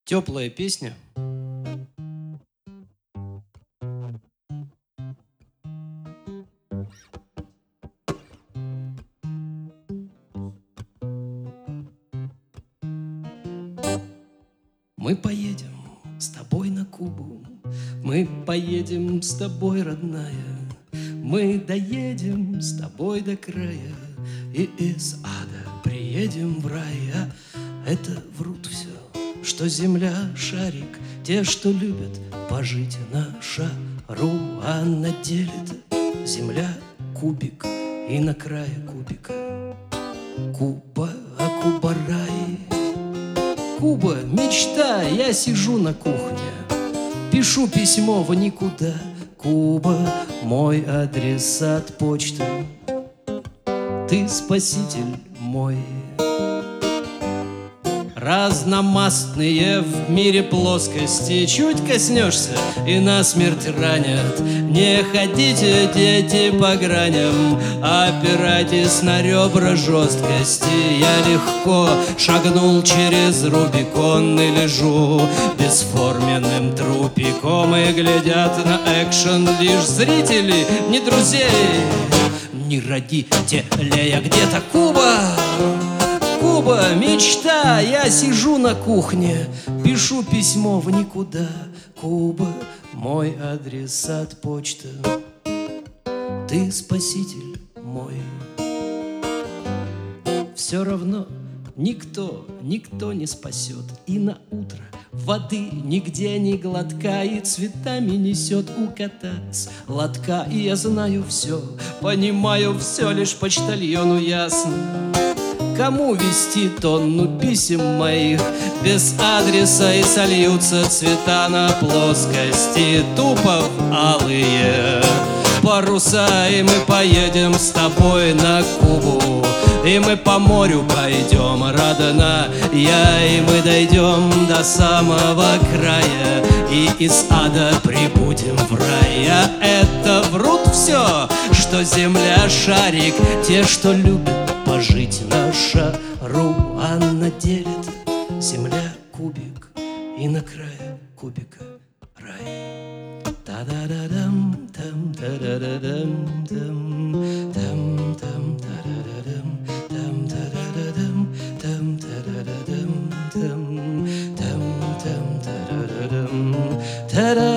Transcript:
Теплая песня. Мы поедем с тобой на Кубу, мы поедем с тобой, родная, мы доедем с тобой до края и из ада приедем в рай. А это врут все, что земля шарик, те, что любят пожить на шару, а на деле земля кубик, и на крае кубика Куба, а Куба рай. Куба, мечта, я сижу на кухне, пишу письмо в никуда. Куба, мой адресат почты, ты спаситель мой. Разномастные в мире плоскости, чуть коснешься и насмерть ранят. Не ходите, дети, по граням, опирайтесь на ребра жесткости. Я легко шагнул через Рубикон и лежу бесформенным трупиком, и глядят на экшен лишь зрители, не друзей, не родителей, а где-то Куба. Куба, мечта, я сижу на кухне, пишу письмо в никуда. Куба, мой адресат почта, ты спаситель мой. Все равно никто не спасет, и на утро воды нигде ни глотка, и цветами несет у кота с лотка. И я знаю все, понимаю все, лишь почтальону ясно, кому вести тонну писем моих без адреса, и сольются цвета на плоскости тупо в алые паруса. И мы поедем с тобой на Кубу, и мы по морю пойдем, родная, и мы дойдем до самого края, и из ада прибудем в рай. А это врут все, что земля шарик, те, что любят пожить на шару, а на деле земля кубик, и на крае кубика рай. Та-да-да-дам, там, та-да-да-дам, там, там, там, та-да-да-дам, там, та-да-да-дам, там, та-да-да-дам, там, там, там, та-да-да-дам, та-да.